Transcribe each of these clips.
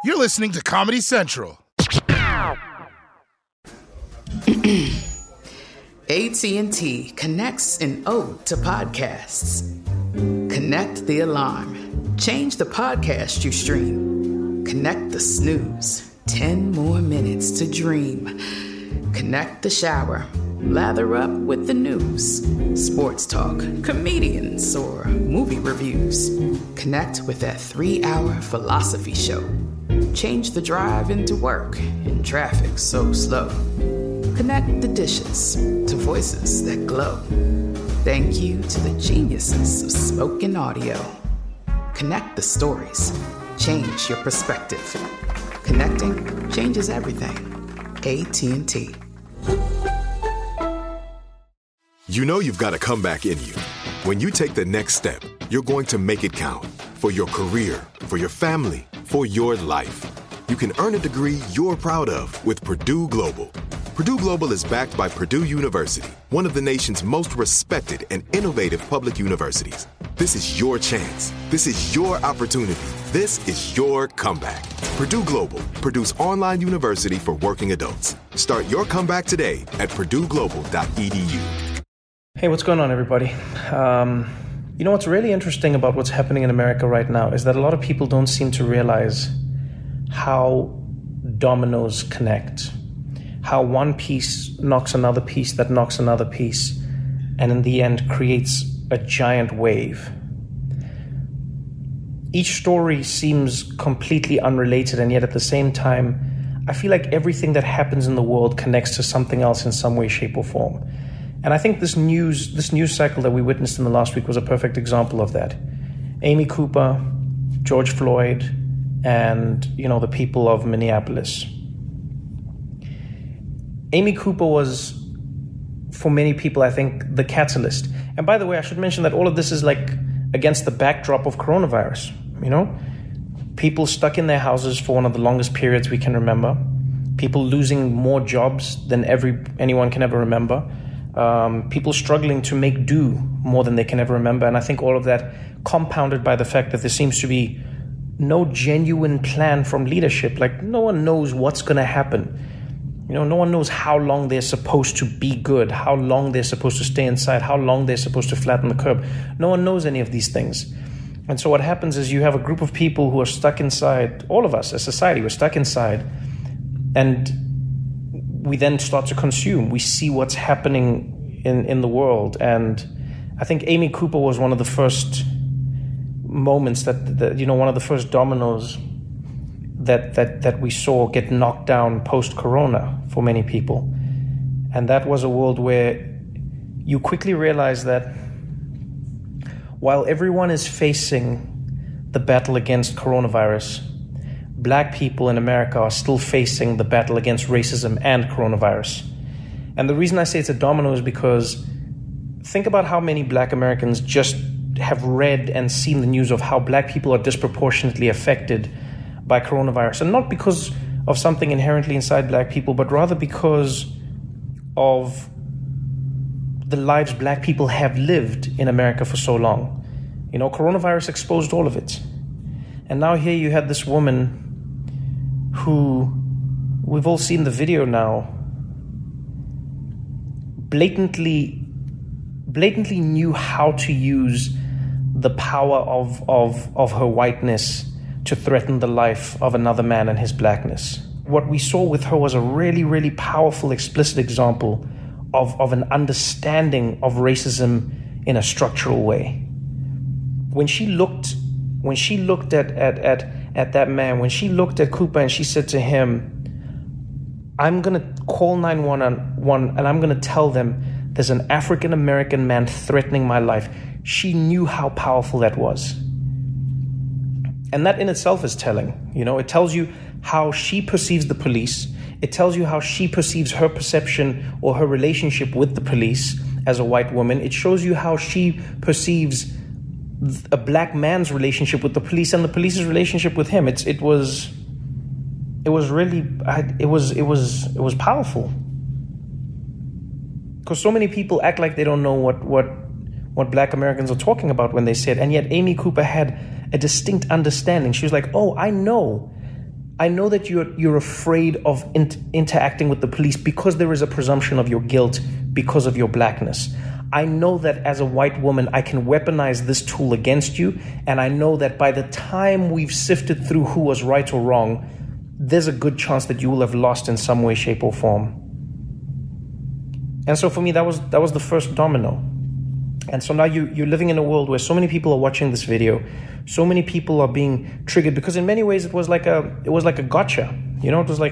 You're listening to Comedy Central. AT&T connects an ode to podcasts. Connect the alarm. Change the podcast you stream. Connect the snooze. 10 more minutes to dream. Connect the shower. Lather up with the news. Sports talk, comedians, or movie reviews. Connect with that 3-hour philosophy show. Change the drive into work in traffic so slow. Connect the dishes to voices that glow. Thank you to the geniuses of spoken audio. Connect the stories. Change your perspective. Connecting changes everything. AT&T. You know you've got a comeback in you. When you take the next step, you're going to make it count. For your career, for your family, for your life. You can earn a degree you're proud of with Purdue Global. Purdue Global is backed by Purdue University, one of the nation's most respected and innovative public universities. This is your chance. This is your opportunity. This is your comeback. Purdue Global, Purdue's online university for working adults. Start your comeback today at purdueglobal.edu. Hey, what's going on, everybody? You know what's really interesting about what's happening in America right now is that a lot of people don't seem to realize how dominoes connect, how one piece knocks another piece that knocks another piece, and in the end creates a giant wave. Each story seems completely unrelated, and yet at the same time, I feel like everything that happens in the world connects to something else in some way, shape, or form. And I think this news cycle that we witnessed in the last week was a perfect example of that. Amy Cooper, George Floyd, and, the people of Minneapolis. Amy Cooper was, for many people, I think, the catalyst. And by the way, I should mention that all of this is against the backdrop of coronavirus, People stuck in their houses for one of the longest periods we can remember. People losing more jobs than anyone can ever remember. People struggling to make do more than they can ever remember. And I think all of that compounded by the fact that there seems to be no genuine plan from leadership. No one knows what's going to happen. No one knows how long they're supposed to be good, how long they're supposed to stay inside, how long they're supposed to flatten the curve. No one knows any of these things. And so what happens is you have a group of people who are stuck inside. All of us as society, we're stuck inside. And we then start to consume. We see what's happening in the world. And I think Amy Cooper was one of the first moments that one of the first dominoes that we saw get knocked down post-corona for many people. And that was a world where you quickly realize that while everyone is facing the battle against coronavirus, Black people in America are still facing the battle against racism and coronavirus. And the reason I say it's a domino is because think about how many Black Americans just have read and seen the news of how Black people are disproportionately affected by coronavirus. And not because of something inherently inside Black people, but rather because of the lives Black people have lived in America for so long. Coronavirus exposed all of it. And now here you had this woman who, we've all seen the video now, blatantly knew how to use the power of her whiteness to threaten the life of another man and his Blackness. What we saw with her was a really, really powerful, explicit example of an understanding of racism in a structural way. When she looked at that man, when she looked at Cooper and she said to him, I'm going to call 911 and I'm going to tell them there's an African American man threatening my life. She knew how powerful that was. And that in itself is telling. It tells you how she perceives the police. It tells you how she perceives her perception or her relationship with the police as a white woman. It shows you how she perceives a Black man's relationship with the police and the police's relationship with him. It was powerful. Because so many people act like they don't know what Black Americans are talking about when they say it. And yet Amy Cooper had a distinct understanding. She was like, oh, I know I know that you're afraid of interacting with the police because there is a presumption of your guilt because of your blackness. I know that as a white woman, I can weaponize this tool against you, and I know that by the time we've sifted through who was right or wrong, there's a good chance that you will have lost in some way, shape, or form. And so for me, that was the first domino. And so now you're living in a world where so many people are watching this video, so many people are being triggered, because in many ways it was like a gotcha. You know, it was like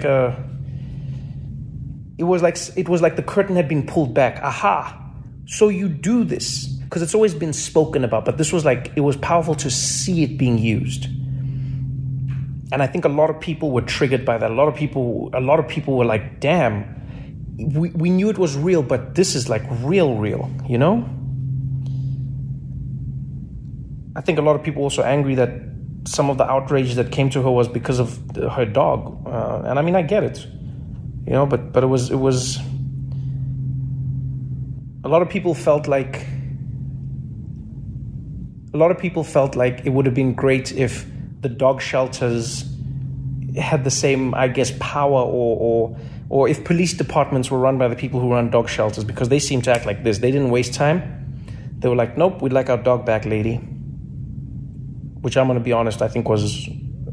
the curtain had been pulled back. Aha! So you do this because it's always been spoken about, but this was like, it was powerful to see it being used. And I think a lot of people were triggered by that. A lot of people were like, damn, we knew it was real, but this is like real, you know? I think a lot of people also angry that some of the outrage that came to her was because of her dog. And I mean, I get it, you know, but it was, a lot of people felt like it would have been great if the dog shelters had the same, I guess, power or if police departments were run by the people who run dog shelters, because they seem to act like this. They didn't waste time. They were like, nope, we'd like our dog back, lady. Which I'm going to be honest, I think was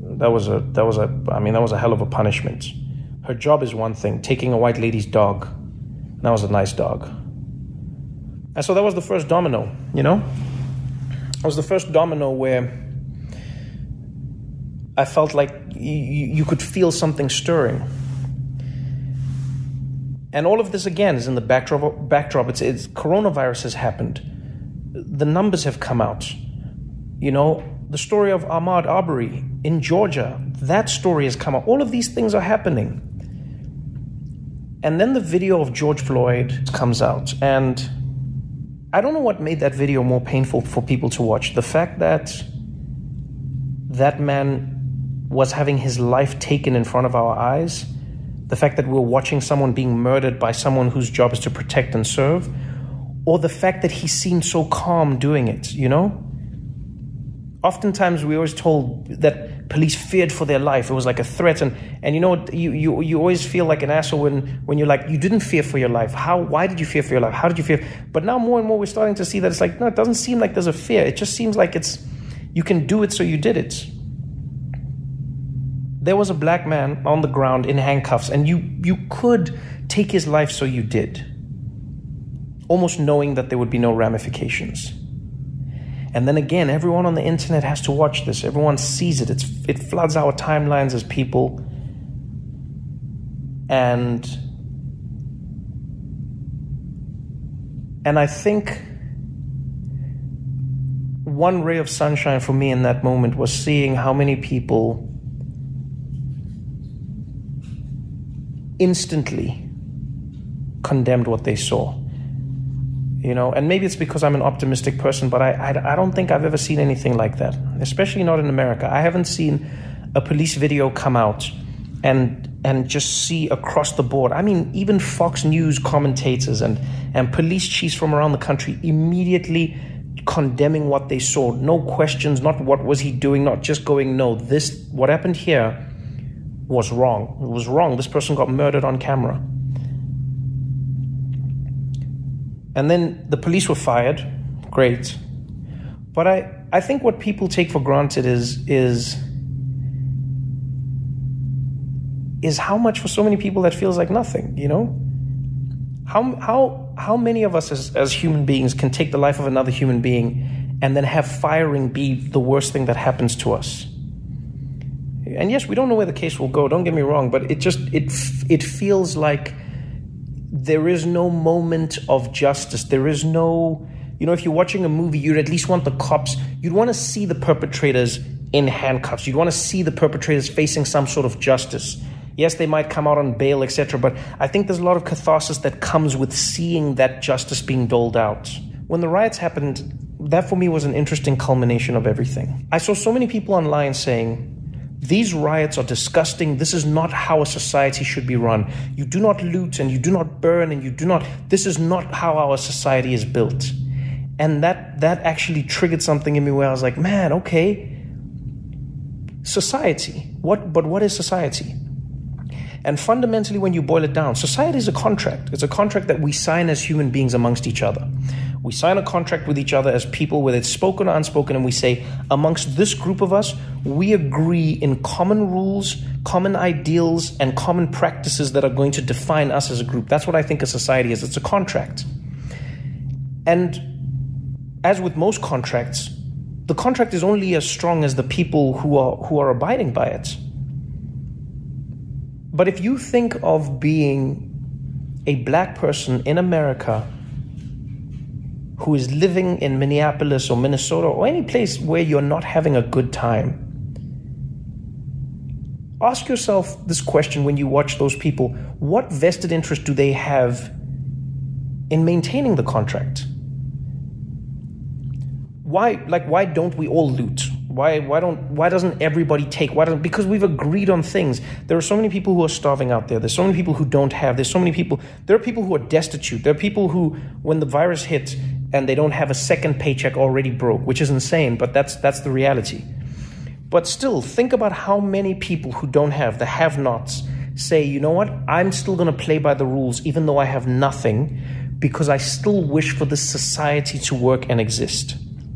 a hell of a punishment. Her job is one thing, taking a white lady's dog. That was a nice dog. And so that was the first domino, you know? It was the first domino where I felt like you could feel something stirring. And all of this, again, is in the backdrop. It's coronavirus has happened. The numbers have come out. You know, the story of Ahmaud Arbery in Georgia, that story has come out. All of these things are happening. And then the video of George Floyd comes out. And I don't know what made that video more painful for people to watch. The fact that that man was having his life taken in front of our eyes, the fact that we're watching someone being murdered by someone whose job is to protect and serve, or the fact that he seemed so calm doing it, you know? Oftentimes we always told that police feared for their life. It was like a threat. And you know what, you always feel like an asshole when you're like, you didn't fear for your life. Why did you fear for your life? How did you fear? But now more and more we're starting to see that it's like, no, it doesn't seem like there's a fear. It just seems like you can do it, so you did it. There was a black man on the ground in handcuffs, and you could take his life, so you did. Almost knowing that there would be no ramifications. And then again, everyone on the internet has to watch this. Everyone sees it. It floods our timelines as people. And I think one ray of sunshine for me in that moment was seeing how many people instantly condemned what they saw. You know, and maybe it's because I'm an optimistic person, but I don't think I've ever seen anything like that, especially not in America. I haven't seen a police video come out and just see across the board. I mean, even Fox News commentators and police chiefs from around the country immediately condemning what they saw. No questions, not what was he doing, not just going, no, what happened here was wrong. It was wrong. This person got murdered on camera. And then the police were fired. Great. But I think what people take for granted is how much for so many people that feels like nothing, you know? How many of us as human beings can take the life of another human being and then have firing be the worst thing that happens to us? And yes, we don't know where the case will go, don't get me wrong, but it feels like there is no moment of justice. There is no, you know, if you're watching a movie, you'd at least want the cops, you'd want to see the perpetrators in handcuffs. You'd want to see the perpetrators facing some sort of justice. Yes, they might come out on bail, etc. But I think there's a lot of catharsis that comes with seeing that justice being doled out. When the riots happened, that for me was an interesting culmination of everything. I saw so many people online saying, these riots are disgusting. This is not how a society should be run. You do not loot and you do not burn and this is not how our society is built. And that actually triggered something in me where I was like, man, okay. society. What is society? And fundamentally, when you boil it down, society is a contract. It's a contract that we sign as human beings amongst each other. We sign a contract with each other as people, whether it's spoken or unspoken, and we say, amongst this group of us, we agree in common rules, common ideals, and common practices that are going to define us as a group. That's what I think a society is. It's a contract. And as with most contracts, the contract is only as strong as the people who are abiding by it. But if you think of being a black person in America who is living in Minneapolis or Minnesota or any place where you're not having a good time, ask yourself this question when you watch those people. What vested interest do they have in maintaining the contract? Why don't we all loot? Why doesn't everybody take? Because we've agreed on things. There are so many people who are starving out there. There's so many people who don't have. There are people who are destitute. There are people who, when the virus hit and they don't have a second paycheck, already broke, which is insane, but that's the reality. But still, think about how many people who don't have, the have-nots, say, you know what, I'm still going to play by the rules even though I have nothing, because I still wish for this society to work and exist.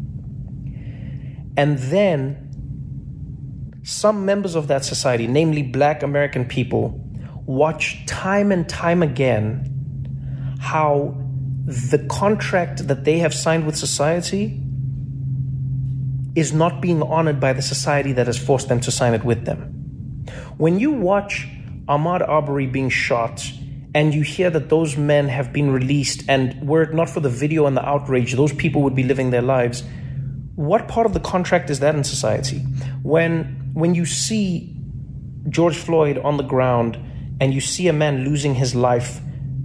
And then some members of that society, namely black American people, watch time and time again how the contract that they have signed with society is not being honored by the society that has forced them to sign it with them. When you watch Ahmaud Arbery being shot and you hear that those men have been released, and were it not for the video and the outrage, those people would be living their lives, what part of the contract is that in society? When you see George Floyd on the ground and you see a man losing his life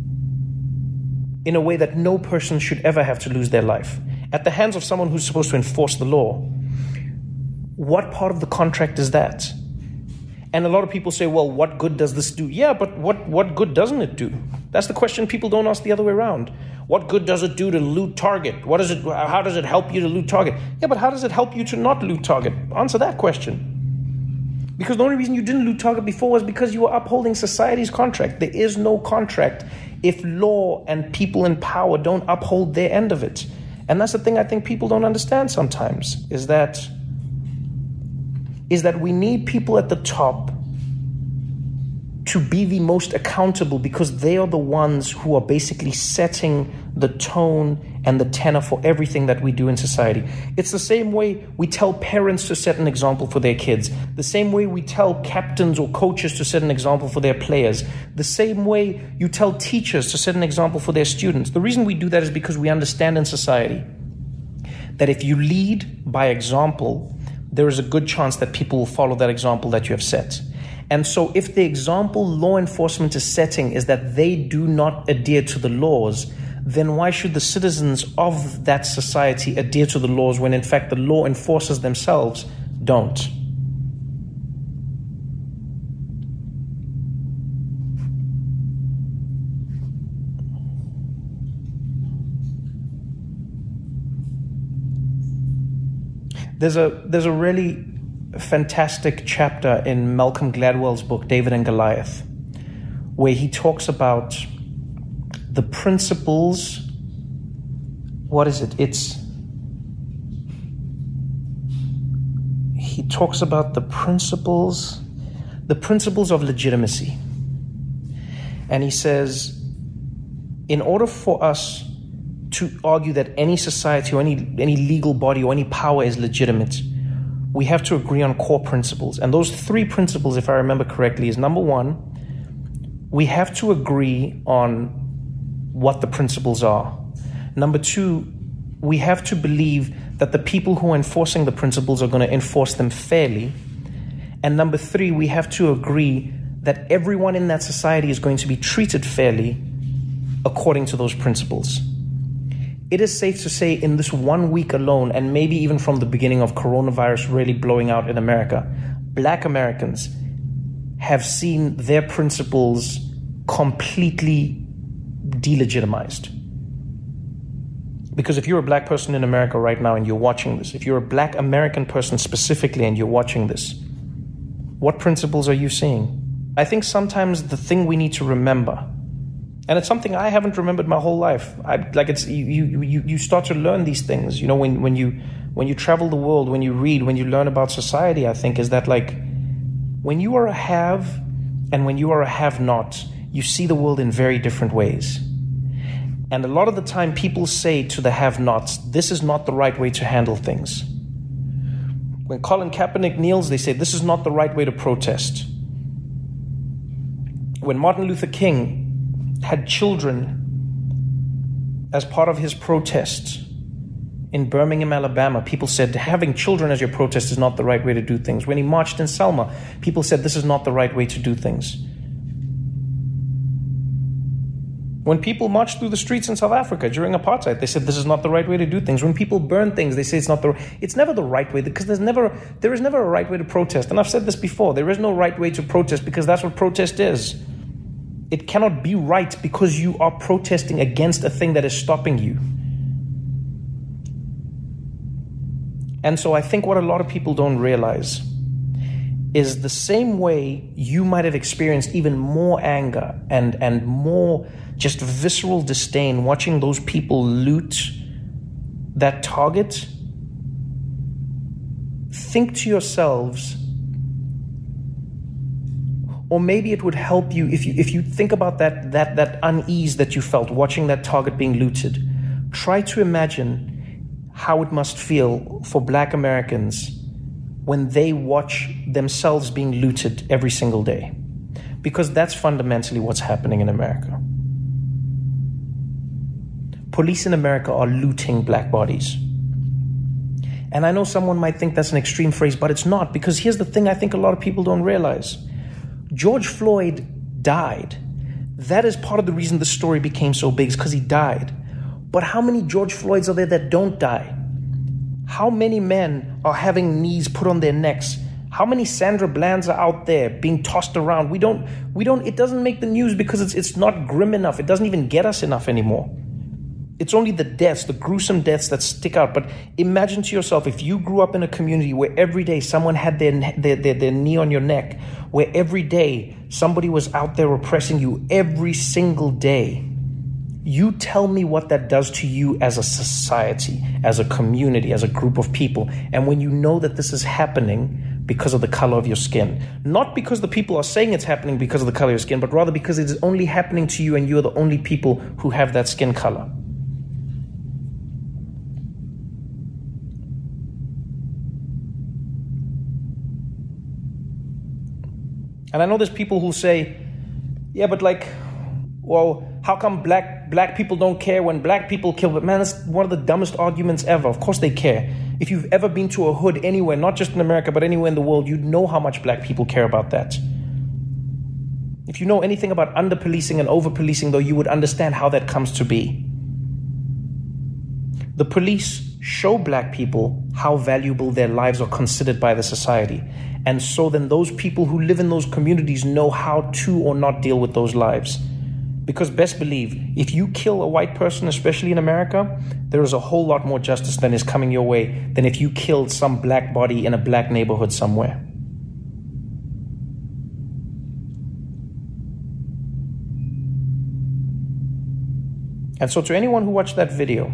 in a way that no person should ever have to lose their life, at the hands of someone who's supposed to enforce the law, what part of the contract is that? And a lot of people say, well, what good does this do? Yeah, but what good doesn't it do? That's the question people don't ask the other way around. What good does it do to loot Target? How does it help you to loot Target? Yeah, but how does it help you to not loot Target? Answer that question. Because the only reason you didn't loot Target before was because you were upholding society's contract. There is no contract if law and people in power don't uphold their end of it. And that's the thing I think people don't understand sometimes, is that we need people at the top to be the most accountable, because they are the ones who are basically setting the tone and the tenor for everything that we do in society. It's the same way we tell parents to set an example for their kids, the same way we tell captains or coaches to set an example for their players, the same way you tell teachers to set an example for their students. The reason we do that is because we understand in society that if you lead by example, there is a good chance that people will follow that example that you have set. And so if the example law enforcement is setting is that they do not adhere to the laws, then why should the citizens of that society adhere to the laws when in fact the law enforcers themselves don't? There's a really fantastic chapter in Malcolm Gladwell's book, David and Goliath, where he talks about the principles. What is it? He talks about the principles of legitimacy. And he says, in order for us to argue that any society or any legal body or any power is legitimate, we have to agree on core principles. And those three principles, if I remember correctly, is number one, we have to agree on what the principles are. Number two, we have to believe that the people who are enforcing the principles are going to enforce them fairly. And number three, we have to agree that everyone in that society is going to be treated fairly according to those principles. It is safe to say in this 1 week alone, and maybe even from the beginning of coronavirus really blowing out in America, Black Americans have seen their principles completely delegitimized. Because if you're a Black person in America right now and you're watching this, if you're a Black American person specifically and you're watching this, What principles are you seeing? I think sometimes the thing we need to remember, and it's something I haven't remembered my whole life. You start to learn these things. When you travel the world, when you read, when you learn about society, I think is that like when you are a have and when you are a have-not, you see the world in very different ways. And a lot of the time people say to the have-nots, this is not the right way to handle things. When Colin Kaepernick kneels, they say this is not the right way to protest. When Martin Luther King had children as part of his protest in Birmingham, Alabama, people said having children as your protest is not the right way to do things. When he marched in Selma, people said this is not the right way to do things. When people marched through the streets in South Africa during apartheid, they said this is not the right way to do things. When people burn things, they say it's never the right way, because there is never a right way to protest. And I've said this before, there is no right way to protest because that's what protest is. It cannot be right because you are protesting against a thing that is stopping you. And so I think what a lot of people don't realize is the same way you might have experienced even more anger and more just visceral disdain watching those people loot that target. Think to yourselves, or maybe it would help you if you think about that unease that you felt watching that target being looted. Try to imagine how it must feel for Black Americans when they watch themselves being looted every single day. Because that's fundamentally what's happening in America. Police in America are looting Black bodies. And I know someone might think that's an extreme phrase, but it's not, because here's the thing I think a lot of people don't realize. George Floyd died. That is part of the reason the story became so big, is because he died. But how many George Floyds are there that don't die? How many men are having knees put on their necks? How many Sandra Blands are out there being tossed around? It doesn't make the news because it's not grim enough. It doesn't even get us enough anymore. It's only the deaths, the gruesome deaths that stick out. But imagine to yourself, if you grew up in a community where every day someone had their knee on your neck, where every day somebody was out there oppressing you every single day. You tell me what that does to you as a society, as a community, as a group of people. And when you know that this is happening because of the color of your skin, not because the people are saying it's happening because of the color of your skin, but rather because it is only happening to you and you're the only people who have that skin color. And I know there's people who say, yeah, but well, how come black people don't care when black people kill? But man, that's one of the dumbest arguments ever. Of course they care. If you've ever been to a hood anywhere, not just in America, but anywhere in the world, you'd know how much black people care about that. If you know anything about under-policing and over-policing, though, you would understand how that comes to be. The police show black people how valuable their lives are considered by the society. And so then those people who live in those communities know how to or not deal with those lives. Because best believe, if you kill a white person, especially in America, there is a whole lot more justice than is coming your way than if you killed some black body in a black neighborhood somewhere. And so to anyone who watched that video,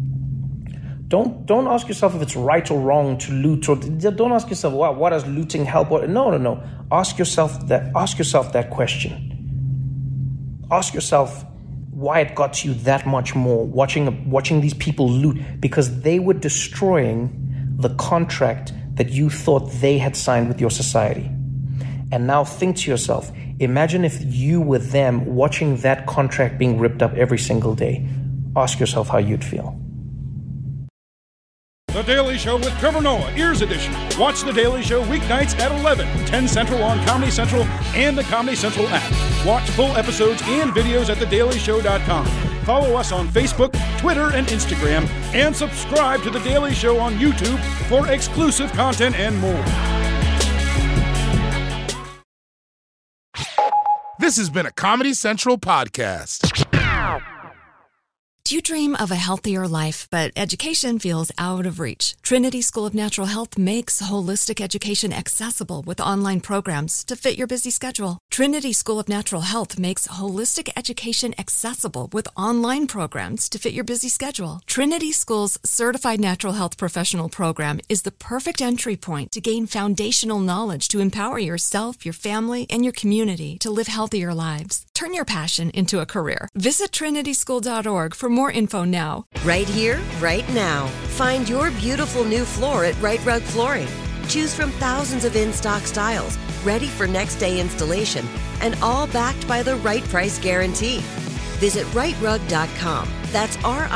don't ask yourself if it's right or wrong to loot, or don't ask yourself, wow, what does looting help? No. Ask yourself that question. Ask yourself why it got to you that much more watching these people loot, because they were destroying the contract that you thought they had signed with your society. And now think to yourself, imagine if you were them watching that contract being ripped up every single day. Ask yourself how you'd feel. The Daily Show with Trevor Noah, Ears Edition. Watch The Daily Show weeknights at 11, 10 Central on Comedy Central and the Comedy Central app. Watch full episodes and videos at thedailyshow.com. Follow us on Facebook, Twitter, and Instagram. And subscribe to The Daily Show on YouTube for exclusive content and more. This has been a Comedy Central podcast. Do you dream of a healthier life, but education feels out of reach? Trinity School of Natural Health makes holistic education accessible with online programs to fit your busy schedule. Trinity School of Natural Health makes holistic education accessible with online programs to fit your busy schedule. Trinity School's Certified Natural Health Professional Program is the perfect entry point to gain foundational knowledge to empower yourself, your family, and your community to live healthier lives. Turn your passion into a career. Visit trinityschool.org for more info now. Right here, right now. Find your beautiful new floor at Right Rug Flooring. Choose from thousands of in-stock styles, ready for next day installation, and all backed by the right price guarantee. Visit rightrug.com. That's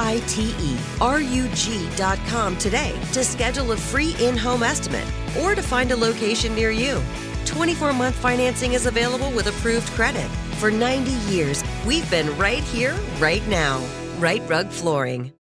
RITERUG.com today to schedule a free in-home estimate or to find a location near you. 24-month financing is available with approved credit. For 90 years, we've been right here, right now. Right Rug Flooring.